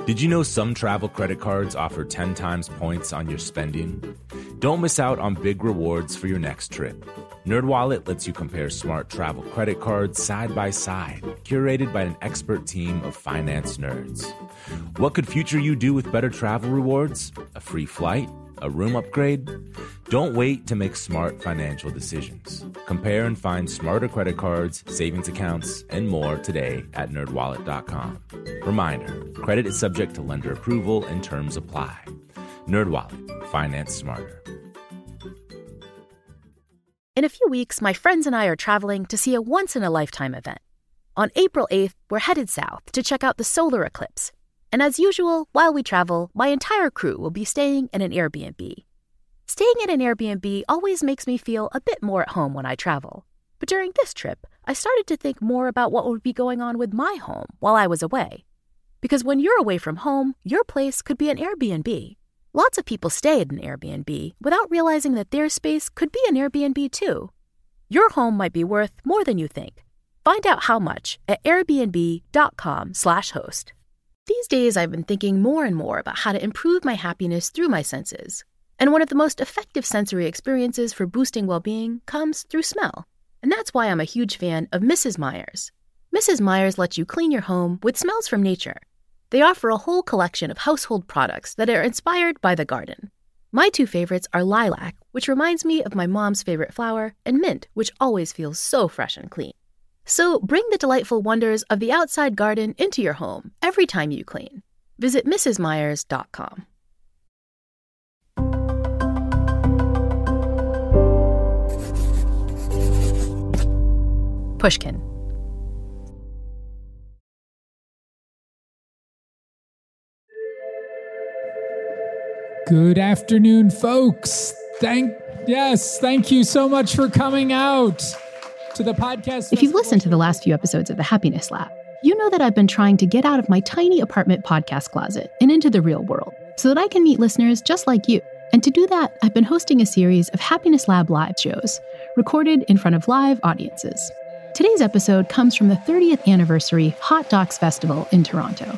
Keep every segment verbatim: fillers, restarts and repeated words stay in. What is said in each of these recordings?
Did you know some travel credit cards offer ten times points on your spending? Don't miss out on big rewards for your next trip. NerdWallet lets you compare smart travel credit cards side by side, curated by an expert team of finance nerds. What could future you do with better travel rewards? A free flight? A room upgrade? Don't wait to make smart financial decisions. Compare and find smarter credit cards, savings accounts, and more today at nerd wallet dot com. Reminder, credit is subject to lender approval and terms apply. NerdWallet, finance smarter. In a few weeks, my friends and I are traveling to see a once-in-a-lifetime event. On April eighth, we're headed south to check out the solar eclipse. And as usual, while we travel, my entire crew will be staying in an Airbnb. Staying in an Airbnb always makes me feel a bit more at home when I travel. But during this trip, I started to think more about what would be going on with my home while I was away. Because when you're away from home, your place could be an Airbnb. Lots of people stay at an Airbnb without realizing that their space could be an Airbnb too. Your home might be worth more than you think. Find out how much at airbnb dot com slash host. These days, I've been thinking more and more about how to improve my happiness through my senses. And one of the most effective sensory experiences for boosting well-being comes through smell. And that's why I'm a huge fan of Missus Meyer's. Missus Meyer's lets you clean your home with smells from nature. They offer a whole collection of household products that are inspired by the garden. My two favorites are lilac, which reminds me of my mom's favorite flower, and mint, which always feels so fresh and clean. So bring the delightful wonders of the outside garden into your home every time you clean. Visit mrs myers dot com. Pushkin. Good afternoon, folks. Thank yes, thank you so much for coming out to the podcast. If you've listened to the last few episodes of the Happiness Lab, you know that I've been trying to get out of my tiny apartment podcast closet and into the real world so that I can meet listeners just like you. And to do that, I've been hosting a series of Happiness Lab live shows, recorded in front of live audiences. Today's episode comes from the thirtieth anniversary Hot Docs Festival in Toronto.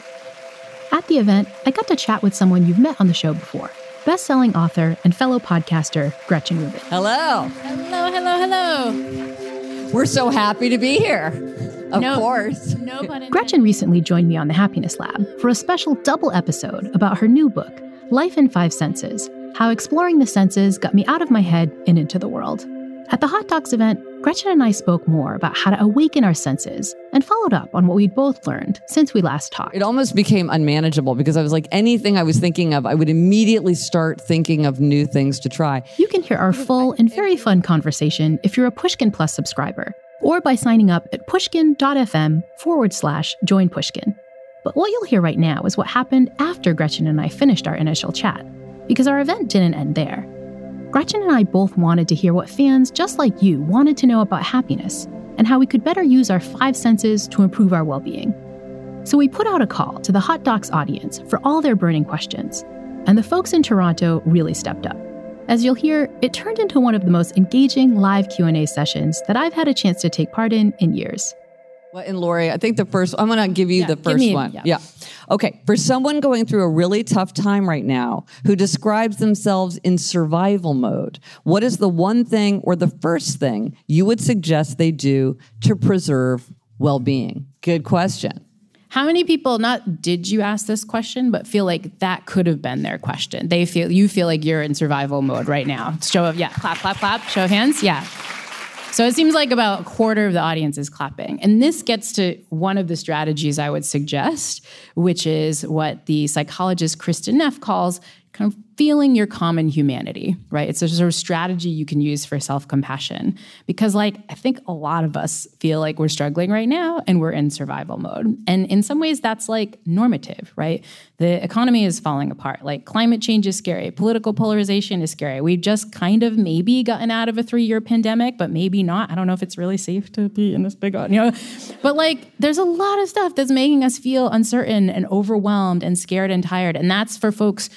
At the event, I got to chat with someone you've met on the show before, best-selling author and fellow podcaster Gretchen Rubin. Hello. Hello, hello, hello. We're so happy to be here. Of no, course. No pun intended. Gretchen recently joined me on the Happiness Lab for a special double episode about her new book, Life in Five Senses, How Exploring the Senses Got Me Out of My Head and Into the World. At the Hot Docs event, Gretchen and I spoke more about how to awaken our senses and followed up on what we'd both learned since we last talked. It almost became unmanageable because I was like, anything I was thinking of, I would immediately start thinking of new things to try. You can hear our full and very fun conversation if you're a Pushkin Plus subscriber, or by signing up at pushkin.fm forward slash join Pushkin. But what you'll hear right now is what happened after Gretchen and I finished our initial chat, because our event didn't end there. Gretchen and I both wanted to hear what fans just like you wanted to know about happiness and how we could better use our five senses to improve our well-being. So we put out a call to the Hot Docs audience for all their burning questions, and the folks in Toronto really stepped up. As you'll hear, it turned into one of the most engaging live Q and A sessions that I've had a chance to take part in in years. Well, and Lori, I think the first, I'm going to give you yeah, the first me, one. Yeah. yeah. Okay. For someone going through a really tough time right now who describes themselves in survival mode, what is the one thing or the first thing you would suggest they do to preserve well-being? Good question. How many people, not did you ask this question, but feel like that could have been their question? They feel, you feel like you're in survival mode right now. Show of, yeah, clap, clap, clap, show of hands, yeah. So it seems like about a quarter of the audience is clapping. And this gets to one of the strategies I would suggest, which is what the psychologist Kristin Neff calls kind of feeling your common humanity, right? It's a sort of strategy you can use for self-compassion. Because like, I think a lot of us feel like we're struggling right now and we're in survival mode. And in some ways that's like normative, right? The economy is falling apart. Like climate change is scary. Political polarization is scary. We've just kind of maybe gotten out of a three-year pandemic, but maybe not. I don't know if it's really safe to be in this big, you know, but like there's a lot of stuff that's making us feel uncertain and overwhelmed and scared and tired. And that's for folks who are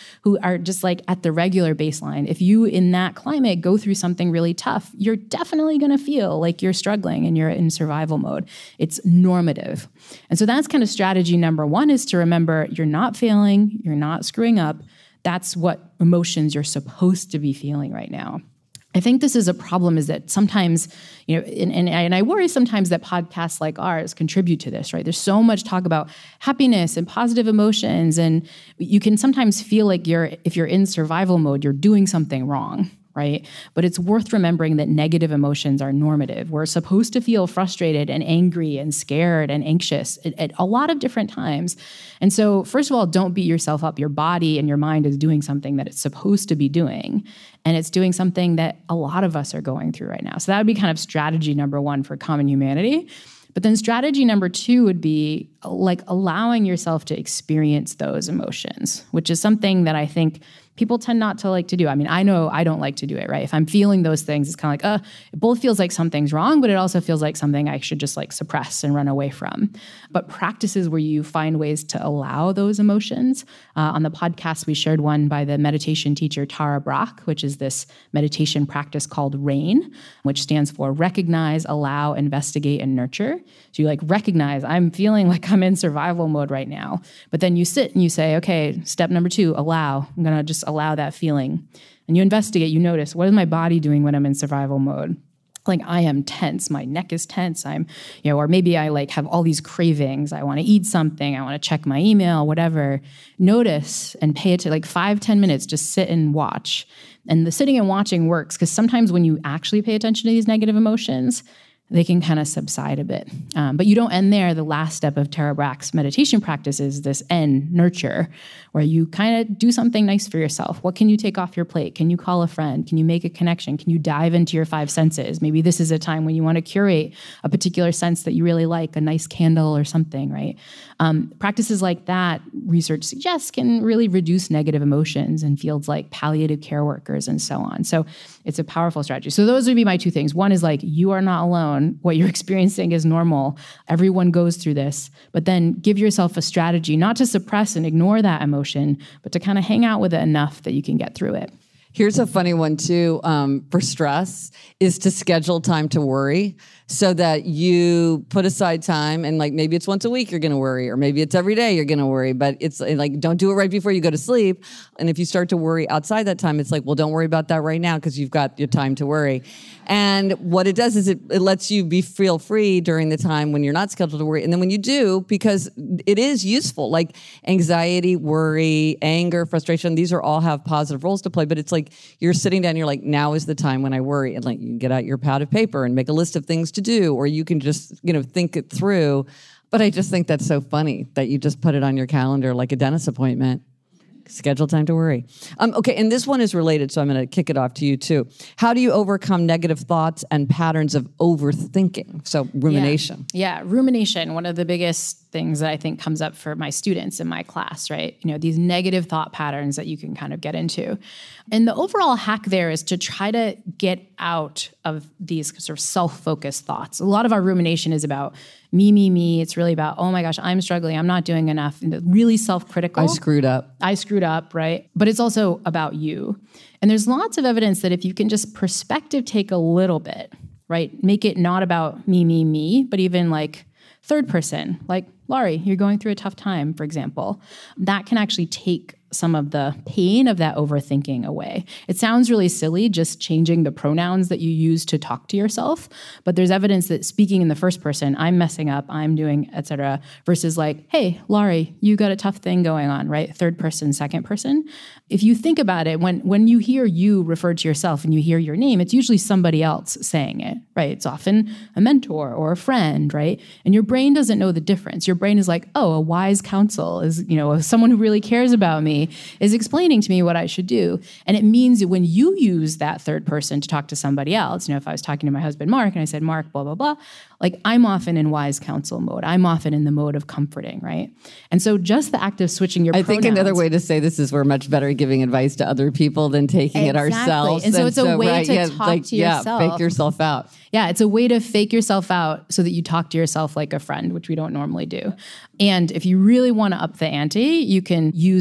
are just like at the regular baseline. If you in that climate go through something really tough, you're definitely going to feel like you're struggling and you're in survival mode. It's normative. And so that's kind of strategy number one, is to remember you're not failing, you're not screwing up. That's what emotions you're supposed to be feeling right now. I think this is a problem, is that sometimes, you know, and, and, and I worry sometimes that podcasts like ours contribute to this, right? There's so much talk about happiness and positive emotions, and you can sometimes feel like you're, if you're in survival mode, you're doing something wrong, right? But it's worth remembering that negative emotions are normative. We're supposed to feel frustrated and angry and scared and anxious at, at a lot of different times. And so, first of all, don't beat yourself up. Your body and your mind is doing something that it's supposed to be doing. And it's doing something that a lot of us are going through right now. So that would be kind of strategy number one for common humanity. But then strategy number two would be like allowing yourself to experience those emotions, which is something that I think people tend not to like to do. I mean, I know I don't like to do it, right? If I'm feeling those things, it's kind of like, uh, it both feels like something's wrong, but it also feels like something I should just like suppress and run away from. But practices where you find ways to allow those emotions. Uh, on the podcast, we shared one by the meditation teacher Tara Brach, which is this meditation practice called RAIN, which stands for recognize, allow, investigate, and nurture. So you like recognize, I'm feeling like I'm in survival mode right now. But then you sit and you say, okay, step number two, allow. I'm going to just allow that feeling. And you investigate, you notice, what is my body doing when I'm in survival mode? Like, I am tense, my neck is tense, I'm, you know, or maybe I like have all these cravings, I want to eat something, I want to check my email, whatever. Notice and pay it to like five, ten minutes, just sit and watch. And the sitting and watching works because sometimes when you actually pay attention to these negative emotions, they can kind of subside a bit. Um, but you don't end there. The last step of Tara Brach's meditation practice is this N, nurture, where you kind of do something nice for yourself. What can you take off your plate? Can you call a friend? Can you make a connection? Can you dive into your five senses? Maybe this is a time when you want to curate a particular sense that you really like, a nice candle or something, right? Um, practices like that, research suggests, can really reduce negative emotions in fields like palliative care workers and so on. So it's a powerful strategy. So those would be my two things. One is like, you are not alone. What you're experiencing is normal. Everyone goes through this. But then give yourself a strategy, not to suppress and ignore that emotion, but to kind of hang out with it enough that you can get through it. Here's a funny one too, um, for stress, is to schedule time to worry so that you put aside time, and like maybe it's once a week you're going to worry, or maybe it's every day you're going to worry, but it's like, don't do it right before you go to sleep. And if you start to worry outside that time, it's like, well, don't worry about that right now because you've got your time to worry. And what it does is it, it lets you be feel free during the time when you're not scheduled to worry. And then when you do, because it is useful, like anxiety, worry, anger, frustration, these are all have positive roles to play, but it's like you're sitting down, you're like, now is the time when I worry. And like you can get out your pad of paper and make a list of things to do, or you can just, you know, think it through. But I just think that's so funny that you just put it on your calendar like a dentist appointment. Schedule time to worry. Um, okay, and this one is related, so I'm going to kick it off to you too. How do you overcome negative thoughts and patterns of overthinking? So rumination. Yeah, yeah, rumination, one of the biggest things that I think comes up for my students in my class, right? You know, these negative thought patterns that you can kind of get into. And the overall hack there is to try to get out of these sort of self-focused thoughts. A lot of our rumination is about me, me, me. It's really about, oh my gosh, I'm struggling. I'm not doing enough. And really self-critical. I screwed up. I screwed up, right? But it's also about you. And there's lots of evidence that if you can just perspective take a little bit, right? Make it not about me, me, me, but even like third person, like Laurie, you're going through a tough time, for example. That can actually take some of the pain of that overthinking away. It sounds really silly just changing the pronouns that you use to talk to yourself, but there's evidence that speaking in the first person, I'm messing up, I'm doing, et cetera, versus like, hey, Laurie, you got a tough thing going on, right? Third person, second person. If you think about it, when, when you hear you referred to yourself and you hear your name, it's usually somebody else saying it, right? It's often a mentor or a friend, right? And your brain doesn't know the difference. Your brain is like, oh, a wise counsel is, you know, someone who really cares about me is explaining to me what I should do. And it means that when you use that third person to talk to somebody else, you know, if I was talking to my husband, Mark, and I said, Mark, blah, blah, blah, like I'm often in wise counsel mode. I'm often in the mode of comforting, right? And so just the act of switching your I pronouns. think another way to say this is we're much better at giving advice to other people than taking exactly. it ourselves. And so it's a so, way right, to yeah, talk like, to yeah, yourself. fake yourself out. Yeah, it's a way to fake yourself out so that you talk to yourself like a friend, which we don't normally do. And if you really want to up the ante, you can use the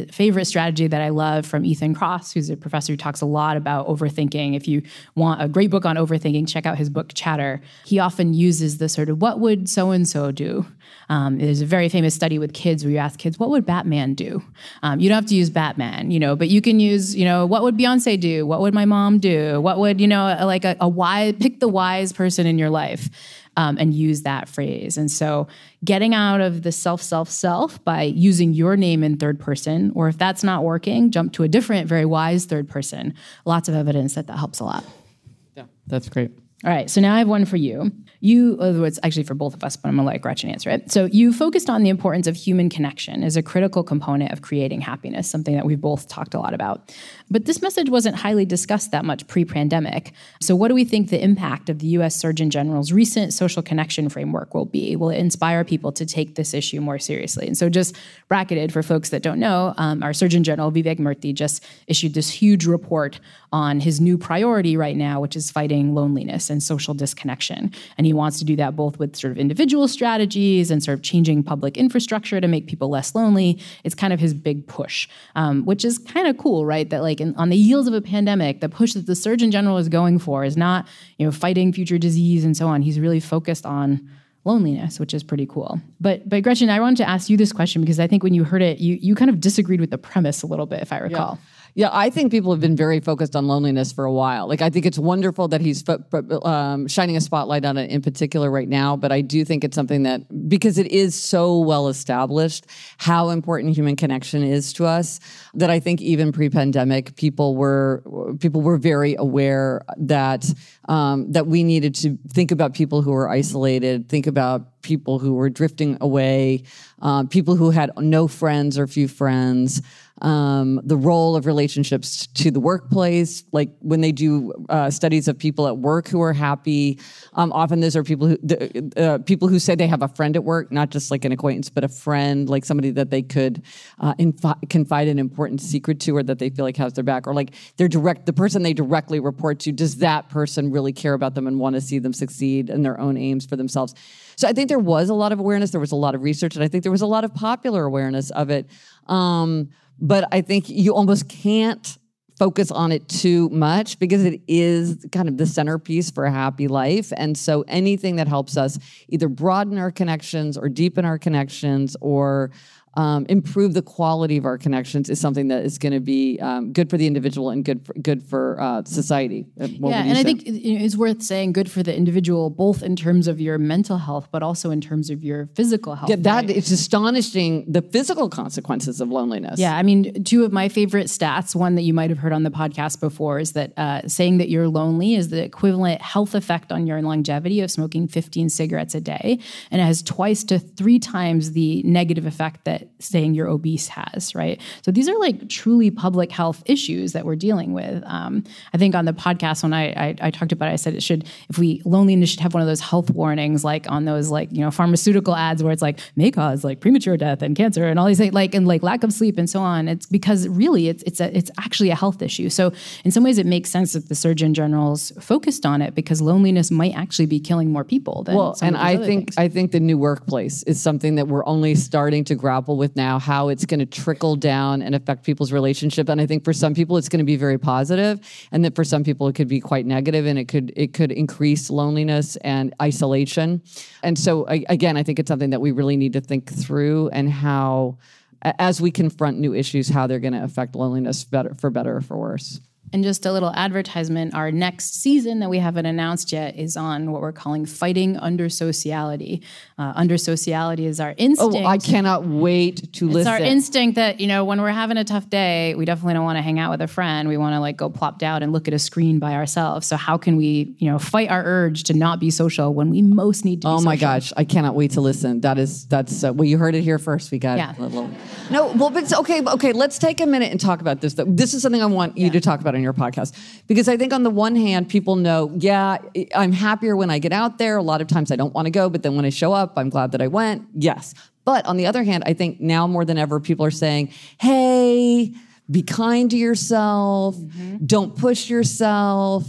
favorite strategy that I love from Ethan Kross, who's a professor who talks a lot about overthinking. If you want a great book on overthinking, check out his book, Chatter. He often uses the sort of, what would so-and-so do? Um, there's a very famous study with kids where you ask kids, what would Batman do? Um, you don't have to use Batman, you know, but you can use, you know, what would Beyonce do? What would my mom do? What would, you know, like a, a wise, pick the wise person in your life. Um, and use that phrase. And so getting out of the self, self, self by using your name in third person, or if that's not working, jump to a different, very wise third person. Lots of evidence that that helps a lot. Yeah, that's great. All right, so now I have one for you. You, oh, it's actually for both of us, but I'm gonna let Gretchen answer it. So you focused on the importance of human connection as a critical component of creating happiness, something that we've both talked a lot about. But this message wasn't highly discussed that much pre-pandemic. So what do we think the impact of the U S Surgeon General's recent social connection framework will be? Will it inspire people to take this issue more seriously? And so just bracketed for folks that don't know, um, our Surgeon General, Vivek Murthy, just issued this huge report on his new priority right now, which is fighting loneliness and social disconnection. And he wants to do that both with sort of individual strategies and sort of changing public infrastructure to make people less lonely. It's kind of his big push, um, which is kind of cool, right? That like in, on the heels of a pandemic, the push that the Surgeon General is going for is not, you know, fighting future disease and so on. He's really focused on loneliness, which is pretty cool. But but Gretchen, I wanted to ask you this question because I think when you heard it, you you kind of disagreed with the premise a little bit, if I recall. Yeah. Yeah, I think people have been very focused on loneliness for a while. Like, I think it's wonderful that he's um, shining a spotlight on it in particular right now, but I do think it's something that, because it is so well established how important human connection is to us, that I think even pre-pandemic, people were people were very aware that um, that we needed to think about people who were isolated, think about people who were drifting away, uh, people who had no friends or few friends. Um, the role of relationships to the workplace, like when they do uh, studies of people at work who are happy, um, often those are people who the, uh, people who say they have a friend at work, not just like an acquaintance, but a friend, like somebody that they could uh, infi- confide an important secret to, or that they feel like has their back, or like they're direct the person they directly report to. Does that person really care about them and want to see them succeed in their own aims for themselves? So I think there was a lot of awareness, there was a lot of research, and I think there was a lot of popular awareness of it. Um, But I think you almost can't focus on it too much because it is kind of the centerpiece for a happy life. And so anything that helps us either broaden our connections or deepen our connections or um, improve the quality of our connections is something that is going to be um, good for the individual and good for, good for uh, society. What yeah, and say? I think it's worth saying good for the individual, both in terms of your mental health, but also in terms of your physical health. Yeah, that right? it's astonishing, the physical consequences of loneliness. Yeah, I mean, two of my favorite stats, one that you might have heard on the podcast before, is that uh, saying that you're lonely is the equivalent health effect on your longevity of smoking fifteen cigarettes a day, and it has twice to three times the negative effect that saying you're obese has, right? So these are like truly public health issues that we're dealing with. Um, I think on the podcast when I, I I talked about it, I said it should, if we, loneliness should have one of those health warnings, like on those like, you know, pharmaceutical ads where it's like, may cause like premature death and cancer and all these things, like, and like lack of sleep and so on. It's because really it's it's a, it's actually a health issue. So in some ways it makes sense that the Surgeon General's focused on it because loneliness might actually be killing more people than well, some and of these I other think things. I think the new workplace is something that we're only starting to grapple with now, how it's going to trickle down and affect people's relationship. And I think for some people it's going to be very positive, and that for some people it could be quite negative, and it could it could increase loneliness and isolation. And so I, again, I think it's something that we really need to think through, and how, as we confront new issues, how they're going to affect loneliness better for better or for worse. And just a little advertisement, our next season that we haven't announced yet is on what we're calling Fighting Under Sociality. Uh, under Sociality is our instinct. Oh, I cannot wait to it's listen. It's our instinct that, you know, when we're having a tough day, we definitely don't want to hang out with a friend. We want to like go plop down and look at a screen by ourselves. So how can we, you know, fight our urge to not be social when we most need to be Oh social? my gosh, I cannot wait to listen. That is, that's, uh, well, you heard it here first. We got Yeah. a little. No, well, but it's okay, okay, let's take a minute and talk about this. This is something I want you Yeah. to talk about on your podcast. Because I think on the one hand, people know, yeah, I'm happier when I get out there. A lot of times I don't want to go, but then when I show up, I'm glad that I went. Yes. But on the other hand, I think now more than ever, people are saying, hey, be kind to yourself. Mm-hmm. Don't push yourself.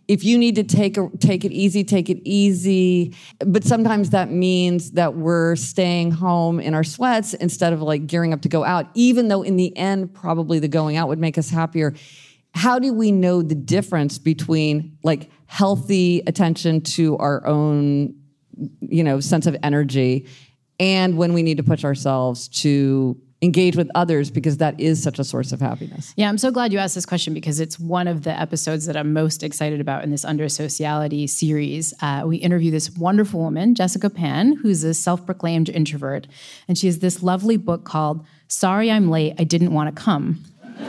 if you need to take a, take it easy, take it easy. But sometimes that means that we're staying home in our sweats instead of like gearing up to go out, even though in the end, probably the going out would make us happier. How do we know the difference between like healthy attention to our own, you know, sense of energy and when we need to push ourselves to engage with others, because that is such a source of happiness? Yeah, I'm so glad you asked this question because it's one of the episodes that I'm most excited about in this Under Sociality series. Uh, we interview this wonderful woman, Jessica Pan, who's a self-proclaimed introvert. And she has this lovely book called Sorry I'm Late, I Didn't Want to Come.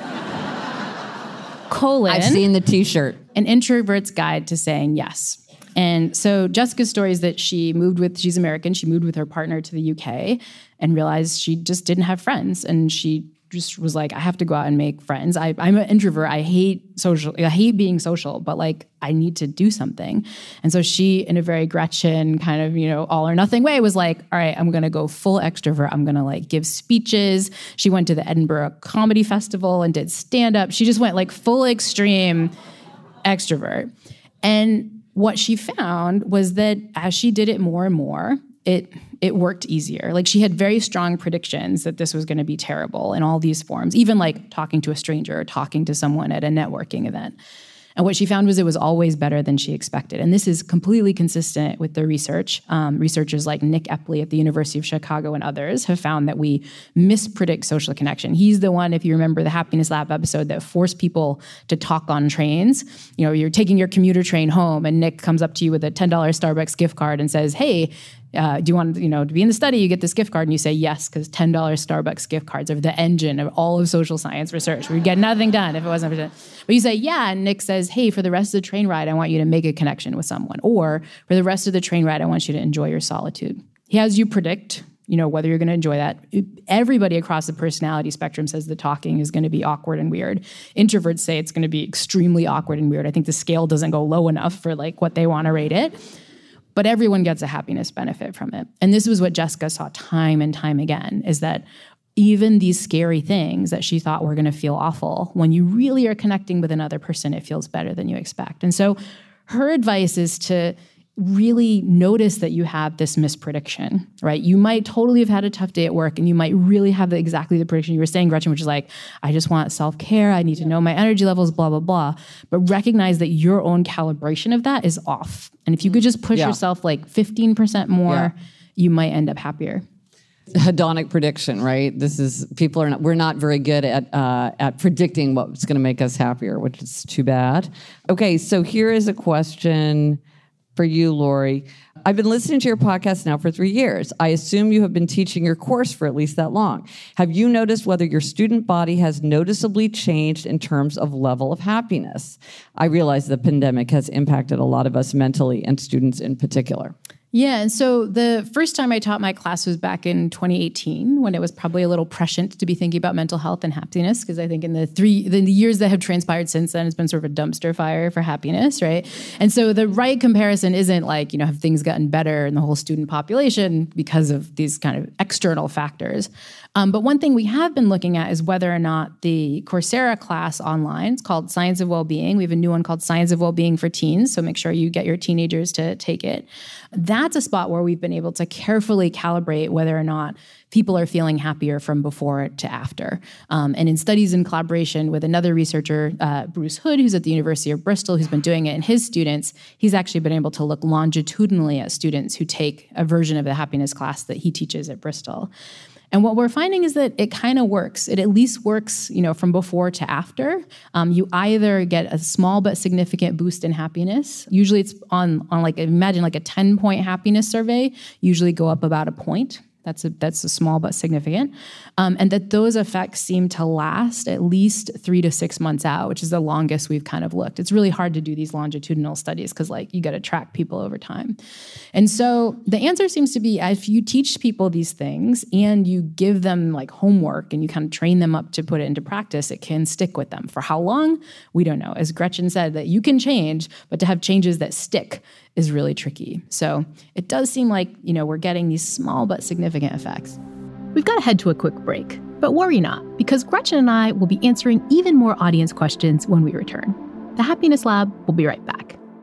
Colon, I've seen the t-shirt. An Introvert's Guide to Saying Yes. And so Jessica's story is that she moved with, she's American, she moved with her partner to the U K and realized she just didn't have friends. And she just was like, I have to go out and make friends. I, I'm an introvert. I hate social, I hate being social, but like I need to do something. And so she, in a very Gretchen kind of, you know, all or nothing way, was like, all right, I'm going to go full extrovert. I'm going to like give speeches. She went to the Edinburgh Comedy Festival and did stand-up. She just went like full extreme extrovert. And what she found was that as she did it more and more, it it worked easier. Like she had very strong predictions that this was going to be terrible in all these forms, even like talking to a stranger or talking to someone at a networking event. And what she found was it was always better than she expected. And this is completely consistent with the research. Um, researchers like Nick Epley at the University of Chicago and others have found that we mispredict social connection. He's the one, if you remember the Happiness Lab episode, that forced people to talk on trains. You know, you're taking your commuter train home and Nick comes up to you with a ten dollars Starbucks gift card and says, hey, Uh, do you want, you know, to be in the study, you get this gift card, and you say yes, because ten dollars Starbucks gift cards are the engine of all of social science research. We'd get nothing done if it wasn't for that. But you say, yeah, and Nick says, hey, for the rest of the train ride, I want you to make a connection with someone. Or for the rest of the train ride, I want you to enjoy your solitude. He has you predict, you know, whether you're going to enjoy that. Everybody across the personality spectrum says the talking is going to be awkward and weird. Introverts say it's going to be extremely awkward and weird. I think the scale doesn't go low enough for like what they want to rate it. But everyone gets a happiness benefit from it. And this was what Jessica saw time and time again, is that even these scary things that she thought were going to feel awful, when you really are connecting with another person, it feels better than you expect. And so her advice is to really notice that you have this misprediction, right? You might totally have had a tough day at work and you might really have the, exactly the prediction you were saying, Gretchen, which is like, I just want self-care, I need to know my energy levels, blah, blah, blah. But recognize that your own calibration of that is off. And if you could just push yeah. yourself like fifteen percent more, yeah. you might end up happier. Hedonic prediction, right? This is, people are not, we're not very good at uh, at predicting what's going to make us happier, which is too bad. Okay, so here is a question for you, Lori. I've been listening to your podcast now for three years. I assume you have been teaching your course for at least that long. Have you noticed whether your student body has noticeably changed in terms of level of happiness? I realize the pandemic has impacted a lot of us mentally, and students in particular. Yeah, and so the first time I taught my class was back in twenty eighteen, when it was probably a little prescient to be thinking about mental health and happiness, because I think in the three in the years that have transpired since then, it's been sort of a dumpster fire for happiness, right? And so the right comparison isn't like, you know, have things gotten better in the whole student population because of these kind of external factors. Um, but one thing we have been looking at is whether or not the Coursera class online, it's called Science of Wellbeing. We have a new one called Science of Wellbeing for Teens, so make sure you get your teenagers to take it. That's a spot where we've been able to carefully calibrate whether or not people are feeling happier from before to after. Um, and in studies in collaboration with another researcher, uh, Bruce Hood, who's at the University of Bristol, who's been doing it in his students, he's actually been able to look longitudinally at students who take a version of the happiness class that he teaches at Bristol. And what we're finding is that it kind of works. It at least works, you know, from before to after. Um, you either get a small but significant boost in happiness. Usually it's on, on like, imagine like a ten-point happiness survey, usually go up about a point. That's a, that's a small but significant. Um, and that those effects seem to last at least three to six months out, which is the longest we've kind of looked. It's really hard to do these longitudinal studies because like you got to track people over time. And so the answer seems to be if you teach people these things and you give them like homework and you kind of train them up to put it into practice, it can stick with them. For how long? We don't know. As Gretchen said, that you can change, but to have changes that stick is really tricky. So it does seem like, you know, we're getting these small but significant effects. We've got to head to a quick break, but worry not, because Gretchen and I will be answering even more audience questions when we return. The Happiness Lab will be right back.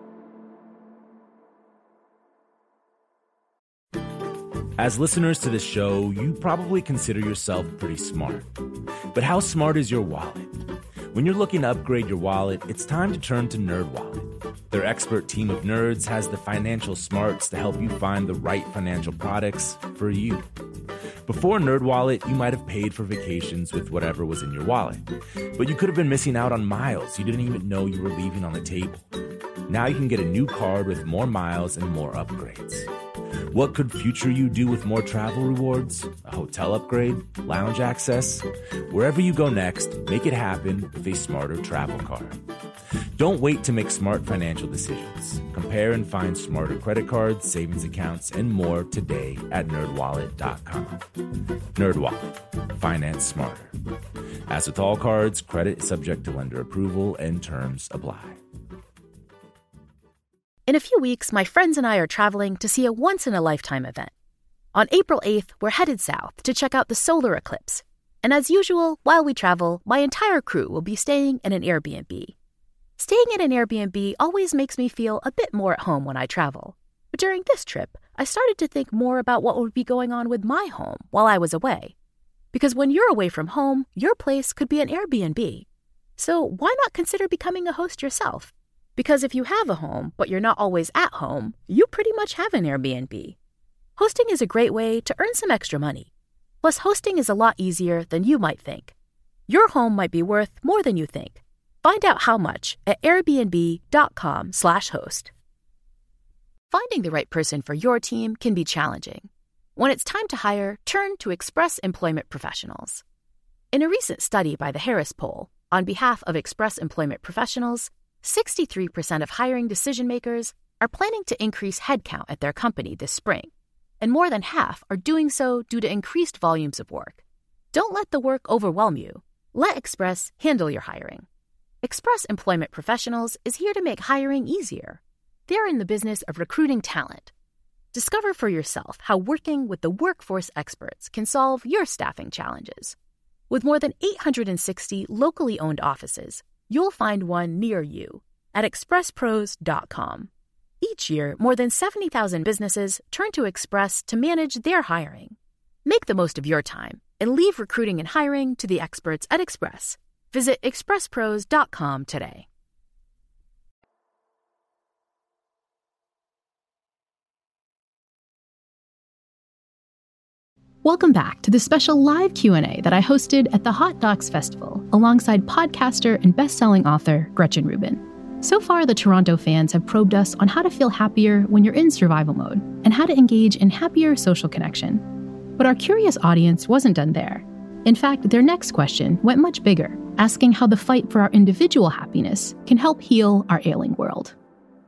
As listeners to this show, you probably consider yourself pretty smart. But how smart is your wallet? When you're looking to upgrade your wallet, it's time to turn to NerdWallet. Their expert team of nerds has the financial smarts to help you find the right financial products for you. Before NerdWallet, you might have paid for vacations with whatever was in your wallet. But you could have been missing out on miles you didn't even know you were leaving on the table. Now you can get a new card with more miles and more upgrades. What could future you do with more travel rewards? A hotel upgrade? Lounge access? Wherever you go next, make it happen with a smarter travel card. Don't wait to make smart financial decisions. Compare and find smarter credit cards, savings accounts, and more today at nerd wallet dot com. NerdWallet. Finance smarter. As with all cards, credit is subject to lender approval and terms apply. In a few weeks, my friends and I are traveling to see a once-in-a-lifetime event. On April eighth, we're headed south to check out the solar eclipse. And as usual, while we travel, my entire crew will be staying in an Airbnb. Staying in an Airbnb always makes me feel a bit more at home when I travel. But during this trip, I started to think more about what would be going on with my home while I was away. Because when you're away from home, your place could be an Airbnb. So why not consider becoming a host yourself? Because if you have a home, but you're not always at home, you pretty much have an Airbnb. Hosting is a great way to earn some extra money. Plus, hosting is a lot easier than you might think. Your home might be worth more than you think. Find out how much at airbnb dot com slash host. Finding the right person for your team can be challenging. When it's time to hire, turn to Express Employment Professionals. In a recent study by the Harris Poll, on behalf of Express Employment Professionals, sixty-three percent of hiring decision-makers are planning to increase headcount at their company this spring, and more than half are doing so due to increased volumes of work. Don't let the work overwhelm you. Let Express handle your hiring. Express Employment Professionals is here to make hiring easier. They're in the business of recruiting talent. Discover for yourself how working with the workforce experts can solve your staffing challenges. With more than eight hundred sixty locally owned offices, you'll find one near you at express pros dot com. Each year, more than seventy thousand businesses turn to Express to manage their hiring. Make the most of your time and leave recruiting and hiring to the experts at Express. Visit express pros dot com today. Welcome back to the special live Q and A that I hosted at the Hot Docs Festival alongside podcaster and best-selling author Gretchen Rubin. So far, the Toronto fans have probed us on how to feel happier when you're in survival mode and how to engage in happier social connection. But our curious audience wasn't done there. In fact, their next question went much bigger, asking how the fight for our individual happiness can help heal our ailing world.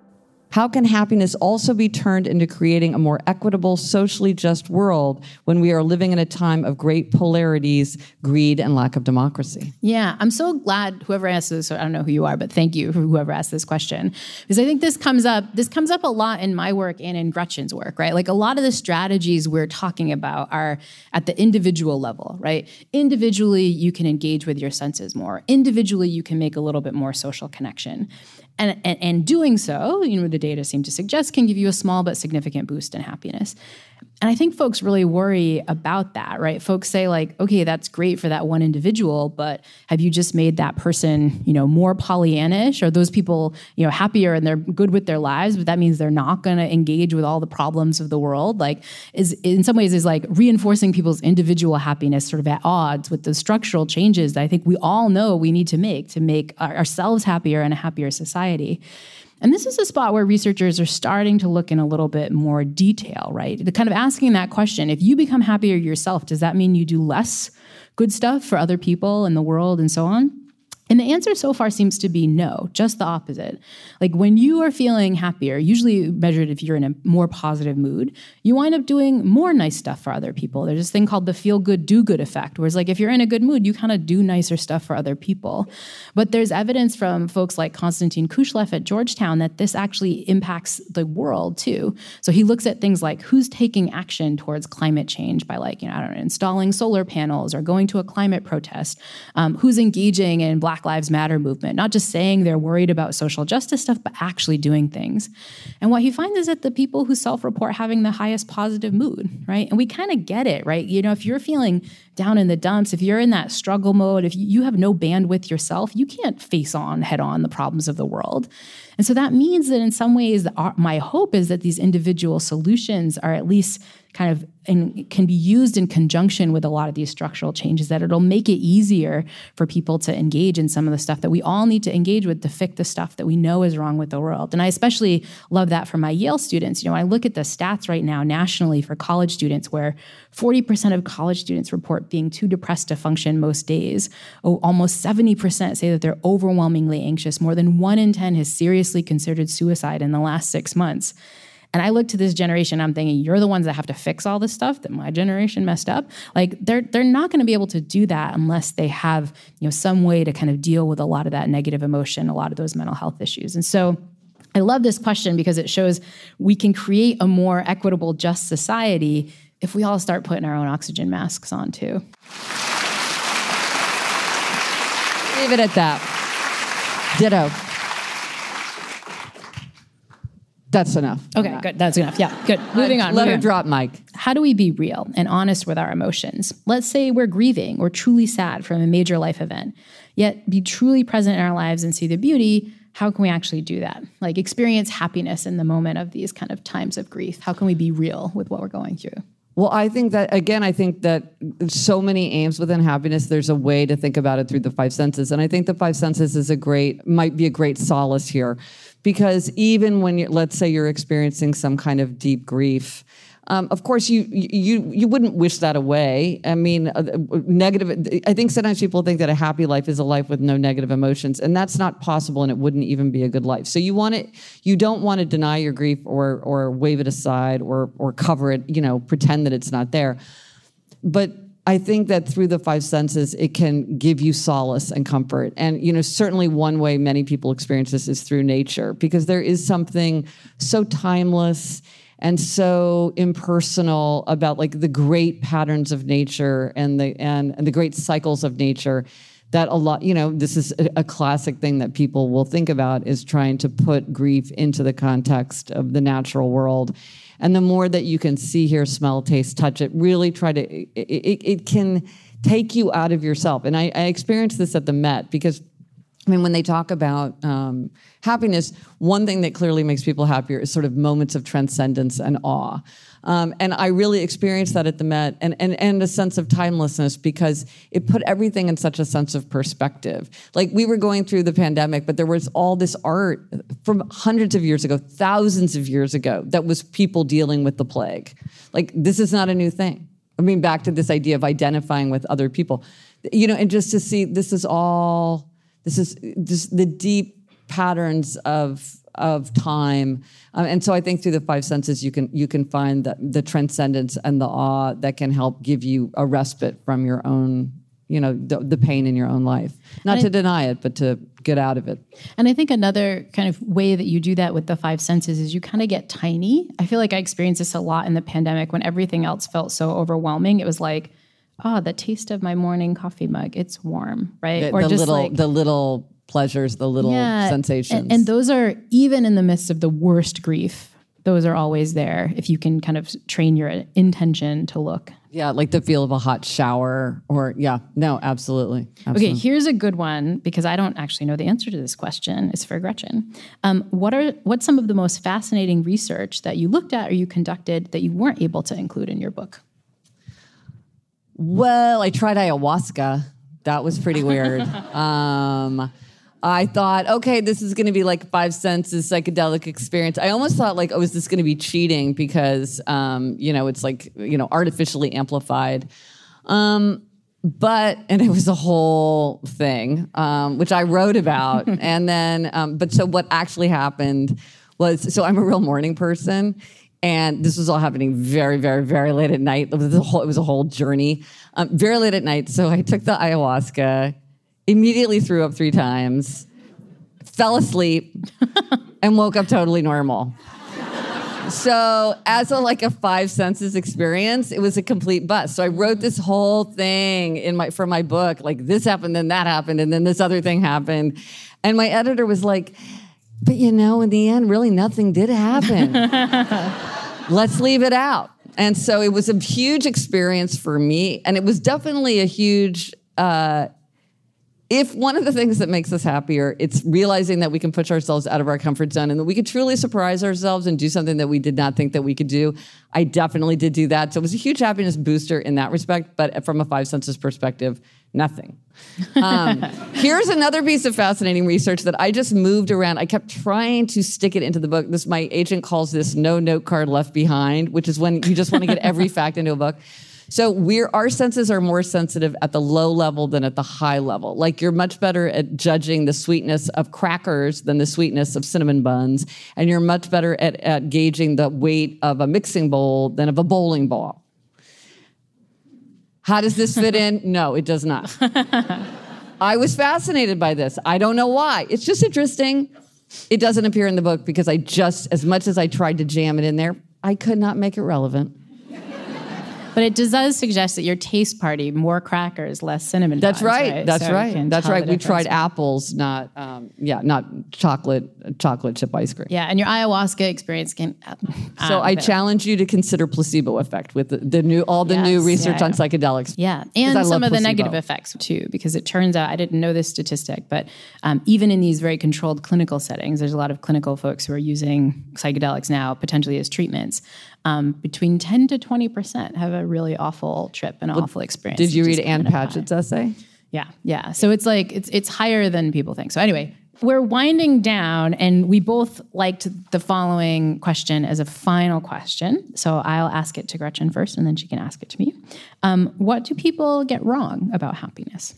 How can happiness also be turned into creating a more equitable, socially just world when we are living in a time of great polarities, greed, and lack of democracy? Yeah, I'm so glad whoever asked this, I don't know who you are, but thank you for whoever asked this question. Because I think this comes up, this comes up a lot in my work and in Gretchen's work, right? Like a lot of the strategies we're talking about are at the individual level, right? Individually, you can engage with your senses more. Individually, you can make a little bit more social connection. And, and, and doing so, you know, the data seem to suggest can give you a small but significant boost in happiness. And I think folks really worry about that, right? Folks say like, okay, that's great for that one individual, but have you just made that person, you know, more Pollyannish? Or those people, you know, happier and they're good with their lives, but that means they're not going to engage with all the problems of the world? Like, is in some ways is like reinforcing people's individual happiness sort of at odds with the structural changes that I think we all know we need to make to make our, ourselves happier and a happier society. And this is a spot where researchers are starting to look in a little bit more detail, right? The kind of asking that question, if you become happier yourself, does that mean you do less good stuff for other people in the world and so on? And the answer so far seems to be no, just the opposite. Like when you are feeling happier, usually measured if you're in a more positive mood, you wind up doing more nice stuff for other people. There's this thing called the feel-good, do-good effect, where it's like if you're in a good mood, you kind of do nicer stuff for other people. But there's evidence from folks like Konstantin Kushlev at Georgetown that this actually impacts the world too. So he looks at things like who's taking action towards climate change by like, you know, I don't know, installing solar panels or going to a climate protest, um, who's engaging in Black Black Lives Matter movement, not just saying they're worried about social justice stuff, but actually doing things. And what he finds is that the people who self-report having the highest positive mood, right? And we kind of get it, right? You know, if you're feeling down in the dumps, if you're in that struggle mode, if you have no bandwidth yourself, you can't face on head on the problems of the world. And so that means that in some ways, our, my hope is that these individual solutions are at least kind of and can be used in conjunction with a lot of these structural changes, that it'll make it easier for people to engage in some of the stuff that we all need to engage with to fix the stuff that we know is wrong with the world. And I especially love that for my Yale students. You know, I look at the stats right now nationally for college students where forty percent of college students report being too depressed to function most days. Oh, almost seventy percent say that they're overwhelmingly anxious. More than one in ten has seriously considered suicide in the last six months. And I look to this generation, I'm thinking, you're the ones that have to fix all this stuff that my generation messed up. Like, they're they're not going to be able to do that unless they have, you know, some way to kind of deal with a lot of that negative emotion, a lot of those mental health issues. And so I love this question because it shows we can create a more equitable, just society if we all start putting our own oxygen masks on too. Leave it at that. Ditto. That's enough. Okay, good. That's enough. Yeah, good. Moving on. Let moving her on. drop, Mike. How do we be real and honest with our emotions? Let's say we're grieving or truly sad from a major life event, yet be truly present in our lives and see the beauty. How can we actually do that? Like, experience happiness in the moment of these kind of times of grief. How can we be real with what we're going through? Well, I think that, again, I think that so many aims within happiness, there's a way to think about it through the five senses. And I think the five senses is a great, might be a great solace here. Because even when, you, let's say you're experiencing some kind of deep grief, um, of course, you you you wouldn't wish that away. I mean, uh, negative. I think sometimes people think that a happy life is a life with no negative emotions, and that's not possible, and it wouldn't even be a good life. So you want it. You don't want to deny your grief or or wave it aside or or cover it. You know, pretend that it's not there. But I think that through the five senses, it can give you solace and comfort. And, you know, certainly one way many people experience this is through nature, because there is something so timeless and so impersonal about like the great patterns of nature and the and, and the great cycles of nature that a lot, you know, this is a, a classic thing that people will think about, is trying to put grief into the context of the natural world. And the more that you can see, hear, smell, taste, touch it, really try to, it, it, it can take you out of yourself. And I, I experienced this at the Met because, I mean, when they talk about um, happiness, one thing that clearly makes people happier is sort of moments of transcendence and awe. Um, and I really experienced that at the Met, and, and, and a sense of timelessness, because it put everything in such a sense of perspective. Like, we were going through the pandemic, but there was all this art from hundreds of years ago, thousands of years ago, that was people dealing with the plague. Like, this is not a new thing. I mean, back to this idea of identifying with other people, you know, and just to see this is all, this is just the deep patterns of of time. Um, and so I think through the five senses, you can you can find the, the transcendence and the awe that can help give you a respite from your own, you know, the, the pain in your own life. Not and to I, deny it, but to get out of it. And I think another kind of way that you do that with the five senses is you kind of get tiny. I feel like I experienced this a lot in the pandemic when everything else felt so overwhelming. It was like, oh, the taste of my morning coffee mug, it's warm, right? The, or the just little, like the little pleasures, the little yeah, sensations. And, and those are, even in the midst of the worst grief, those are always there if you can kind of train your intention to look. Yeah, like the feel of a hot shower or, yeah, no, absolutely. absolutely. Okay, here's a good one, because I don't actually know the answer to this question. It's for Gretchen. Um, what are what's some of the most fascinating research that you looked at or you conducted that you weren't able to include in your book? Well, I tried ayahuasca. That was pretty weird. um, I thought, okay, this is going to be like five senses psychedelic experience. I almost thought like, oh, is this going to be cheating because, um, you know, it's like, you know, artificially amplified. Um, but, and it was a whole thing, um, which I wrote about. and then, um, but so what actually happened was, so I'm a real morning person. And this was all happening very, very, very late at night. It was a whole, it was a whole journey. Um, very late at night. So I took the ayahuasca, immediately threw up three times, fell asleep, and woke up totally normal. So as a like a five senses experience, it was a complete bust. So I wrote this whole thing in my for my book, like this happened, then that happened, and then this other thing happened. And my editor was like, but you know, in the end, really nothing did happen. Let's leave it out. And so it was a huge experience for me. And it was definitely a huge, uh, if one of the things that makes us happier, it's realizing that we can push ourselves out of our comfort zone and that we could truly surprise ourselves and do something that we did not think that we could do. I definitely did do that. So it was a huge happiness booster in that respect. But from a five senses perspective, nothing. Um, here's another piece of fascinating research that I just moved around. I kept trying to stick it into the book. This, my agent calls this no note card left behind, which is when you just want to get every fact into a book. So we're, our senses are more sensitive at the low level than at the high level. Like you're much better at judging the sweetness of crackers than the sweetness of cinnamon buns. And you're much better at, at gauging the weight of a mixing bowl than of a bowling ball. How does this fit in? No, it does not. I was fascinated by this. I don't know why. It's just interesting. It doesn't appear in the book because I just, as much as I tried to jam it in there, I could not make it relevant. But it does suggest that your taste party, more crackers, less cinnamon That's buns, right. right. That's so right. That's right. We tried difference. apples, not um, yeah, not chocolate chocolate chip ice cream. Yeah, and your ayahuasca experience can. Uh, So I challenge you to consider placebo effect with the, the new all the Yes, new research yeah. on psychedelics. Yeah, 'Cause and I some love of the placebo. negative effects too, because it turns out, I didn't know this statistic, but um, even in these very controlled clinical settings, there's a lot of clinical folks who are using psychedelics now potentially as treatments. Um, between ten to twenty percent have a really awful trip and well, awful experience. Did you which read is Ann kind of Patchett's high. essay? Yeah, yeah. So it's like, it's it's higher than people think. So anyway, we're winding down, and we both liked the following question as a final question. So I'll ask it to Gretchen first, and then she can ask it to me. Um, what do people get wrong about happiness?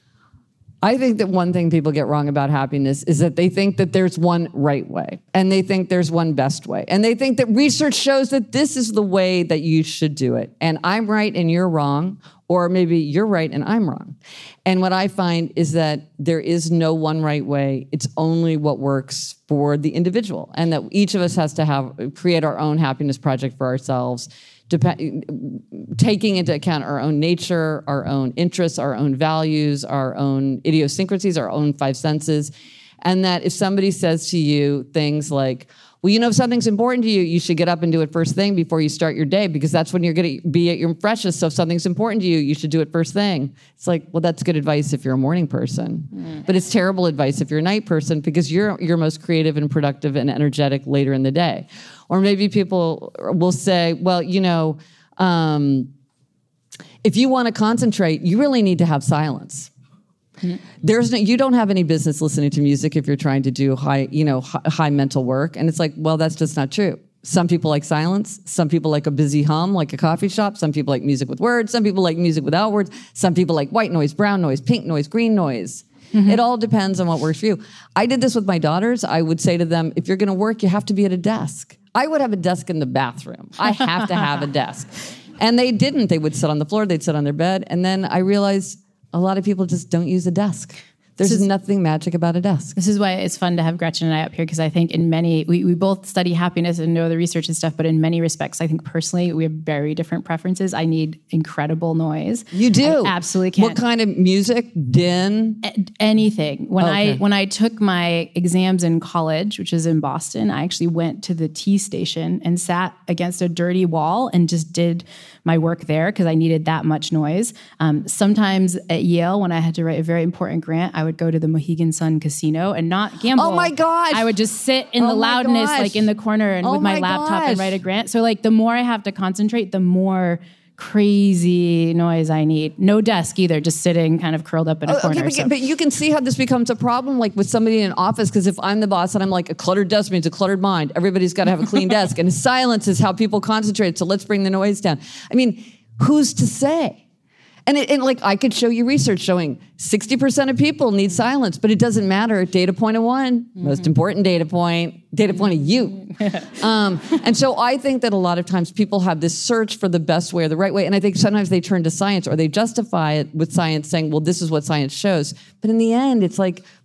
I think that one thing people get wrong about happiness is that they think that there's one right way, and they think there's one best way, and they think that research shows that this is the way that you should do it, and I'm right and you're wrong, or maybe you're right and I'm wrong. And what I find is that there is no one right way. It's only what works for the individual, and that each of us has to have create our own happiness project for ourselves, Dep- taking into account our own nature, our own interests, our own values, our own idiosyncrasies, our own five senses. And that if somebody says to you things like, well, you know, if something's important to you, you should get up and do it first thing before you start your day, because that's when you're going to be at your freshest. So if something's important to you, you should do it first thing. It's like, well, that's good advice if you're a morning person. Mm. But it's terrible advice if you're a night person, because you're you're most creative and productive and energetic later in the day. Or maybe people will say, well, you know, um, if you want to concentrate, you really need to have silence. Mm-hmm. There's no, you don't have any business listening to music if you're trying to do high, you know, high, high mental work. And it's like, well, that's just not true. Some people like silence. Some people like a busy hum, like a coffee shop. Some people like music with words. Some people like music without words. Some people like white noise, brown noise, pink noise, green noise. Mm-hmm. It all depends on what works for you. I did this with my daughters. I would say to them, if you're going to work, you have to be at a desk. I would have a desk in the bathroom. I have to have a desk. And they didn't. They would sit on the floor. They'd sit on their bed. And then I realized a lot of people just don't use a desk. There's is, nothing magic about a desk. This is why it's fun to have Gretchen and I up here, because I think in many, we, we both study happiness and know the research and stuff, but in many respects, I think personally, we have very different preferences. I need incredible noise. You do? I absolutely can't. What kind of music? Din? A- anything. When okay. I when I took my exams in college, which is in Boston, I actually went to the T station and sat against a dirty wall and just did my work there because I needed that much noise. Um, sometimes at Yale, when I had to write a very important grant, I would go to the Mohegan Sun Casino and not gamble. Oh my gosh. I would just sit in oh the loudness, gosh. like in the corner and oh with my, my laptop gosh. and write a grant. So like the more I have to concentrate, the more crazy noise I need. No desk either, just sitting kind of curled up in a oh, corner. Okay, but, so. but you can see how this becomes a problem, like with somebody in an office, because if I'm the boss and I'm like, a cluttered desk means a cluttered mind. Everybody's got to have a clean desk. And silence is how people concentrate. So let's bring the noise down. I mean, who's to say? And, it, and like I could show you research showing sixty percent of people need silence, but it doesn't matter. Data point of one, mm-hmm. most important data point, data point of you. um, and so I think that a lot of times people have this search for the best way or the right way. And I think sometimes they turn to science or they justify it with science saying, well, this is what science shows. But in the end, it's like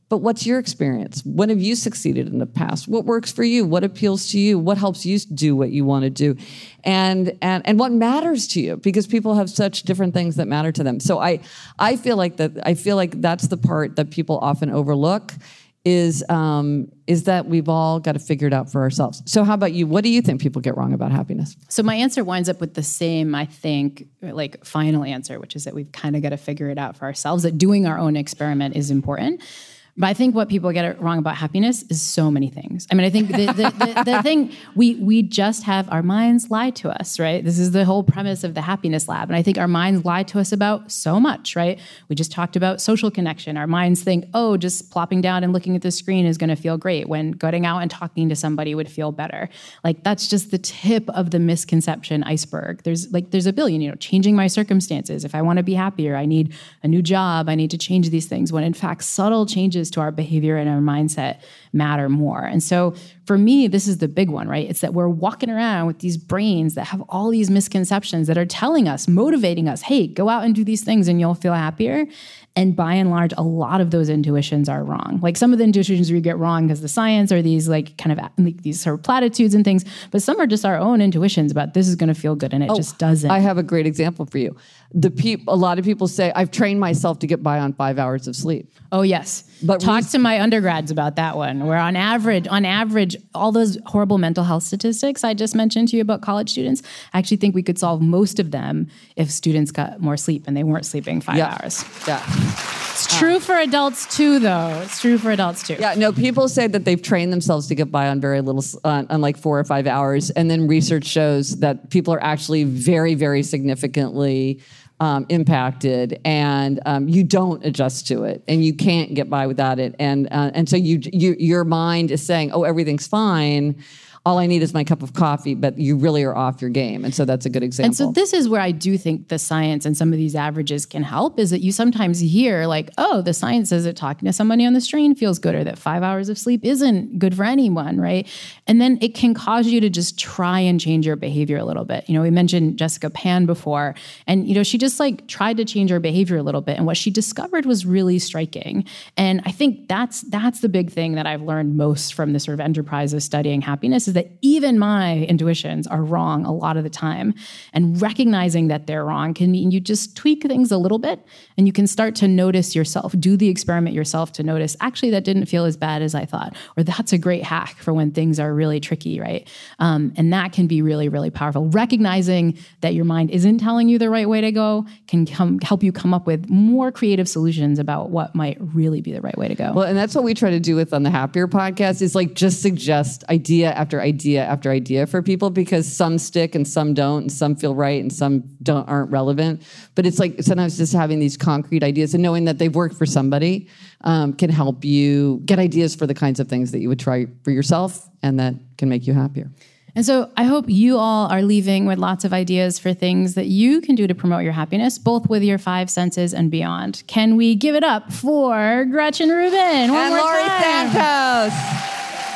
but what's your experience? When have you succeeded in the past? What works for you? What appeals to you? What helps you do what you want to do? And and and what matters to you? Because people have such different things that matter to them. So I I feel like that I feel like that's the part that people often overlook is um, is that we've all got to figure it out for ourselves. So how about you? What do you think people get wrong about happiness? So my answer winds up with the same, I think, like final answer, which is that we've kind of got to figure it out for ourselves, that doing our own experiment is important. But I think what people get it wrong about happiness is so many things. I mean, I think the, the, the, the thing, we we just have our minds lie to us, right? This is the whole premise of the Happiness Lab. And I think our minds lie to us about so much, right? We just talked about social connection. Our minds think, oh, just plopping down and looking at the screen is going to feel great, when going out and talking to somebody would feel better. Like, that's just the tip of the misconception iceberg. There's like, there's a billion, you know, changing my circumstances. If I want to be happier, I need a new job. I need to change these things, when in fact, subtle changes to our behavior and our mindset matter more. And so for me, this is the big one, right? It's that we're walking around with these brains that have all these misconceptions that are telling us, motivating us, hey, go out and do these things and you'll feel happier. And by and large, a lot of those intuitions are wrong. Like, some of the intuitions we get wrong because the science are these like kind of like these sort of platitudes and things, but some are just our own intuitions about this is going to feel good, and it oh, just doesn't. I have a great example for you. The peop- a lot of people say, I've trained myself to get by on five hours of sleep. Oh yes, but talk we- to my undergrads about that one. Where on average, on average, all those horrible mental health statistics I just mentioned to you about college students, I actually think we could solve most of them if students got more sleep and they weren't sleeping five yeah. hours. Yeah. It's true for adults too, though. It's true for adults too. Yeah, no, people say that they've trained themselves to get by on very little, uh, on like four or five hours. And then research shows that people are actually very, very significantly um, impacted, and um, you don't adjust to it, and you can't get by without it. And uh, and so you, you your mind is saying, oh, everything's fine. All I need is my cup of coffee, but you really are off your game. And so that's a good example. And so this is where I do think the science and some of these averages can help, is that you sometimes hear like, oh, the science says that talking to somebody on the street feels good, or that five hours of sleep isn't good for anyone, right? And then it can cause you to just try and change your behavior a little bit. You know, we mentioned Jessica Pan before, and, you know, she just like tried to change her behavior a little bit. And what she discovered was really striking. And I think that's, that's the big thing that I've learned most from the sort of enterprise of studying happiness, is that even my intuitions are wrong a lot of the time. And recognizing that they're wrong can mean you just tweak things a little bit, and you can start to notice yourself, do the experiment yourself to notice, actually, that didn't feel as bad as I thought, or that's a great hack for when things are really tricky, right? Um, and that can be really, really powerful. Recognizing that your mind isn't telling you the right way to go can come, help you come up with more creative solutions about what might really be the right way to go. Well, and that's what we try to do with on the Happier podcast, is like just suggest idea after idea after idea for people, because some stick and some don't, and some feel right and some don't aren't relevant. But it's like sometimes just having these concrete ideas and knowing that they've worked for somebody um, can help you get ideas for the kinds of things that you would try for yourself and that can make you happier. And so I hope you all are leaving with lots of ideas for things that you can do to promote your happiness, both with your five senses and beyond. Can we give it up for Gretchen Rubin? One and more Laurie time. Santos.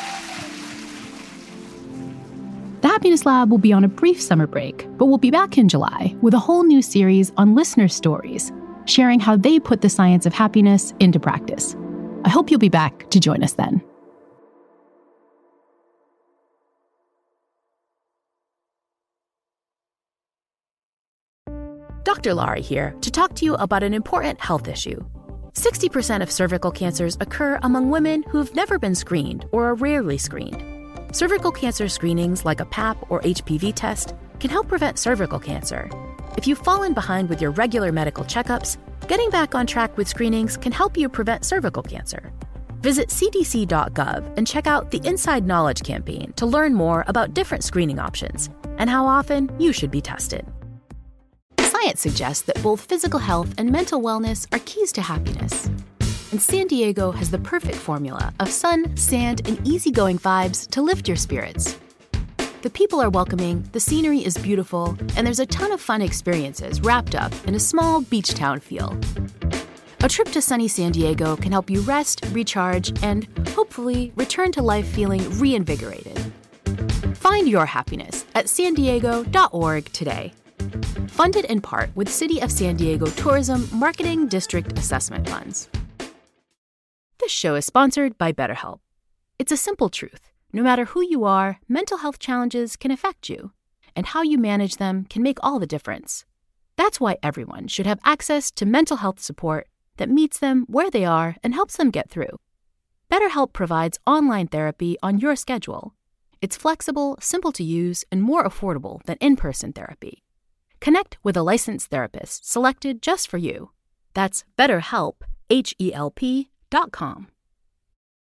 The Happiness Lab will be on a brief summer break, but we'll be back in July with a whole new series on listener stories, sharing how they put the science of happiness into practice. I hope you'll be back to join us then. Doctor Laurie here to talk to you about an important health issue. sixty percent of cervical cancers occur among women who've never been screened or are rarely screened. Cervical cancer screenings like a Pap or H P V test can help prevent cervical cancer. If you've fallen behind with your regular medical checkups, getting back on track with screenings can help you prevent cervical cancer. Visit c d c dot gov and check out the Inside Knowledge campaign to learn more about different screening options and how often you should be tested. Science suggests that both physical health and mental wellness are keys to happiness. And San Diego has the perfect formula of sun, sand, and easygoing vibes to lift your spirits. The people are welcoming, the scenery is beautiful, and there's a ton of fun experiences wrapped up in a small beach town feel. A trip to sunny San Diego can help you rest, recharge, and hopefully return to life feeling reinvigorated. Find your happiness at san diego dot org today. Funded in part with City of San Diego Tourism Marketing District Assessment Funds. This show is sponsored by BetterHelp. It's a simple truth. No matter who you are, mental health challenges can affect you, and how you manage them can make all the difference. That's why everyone should have access to mental health support that meets them where they are and helps them get through. BetterHelp provides online therapy on your schedule. It's flexible, simple to use, and more affordable than in-person therapy. Connect with a licensed therapist selected just for you. That's BetterHelp, H E L P dot com.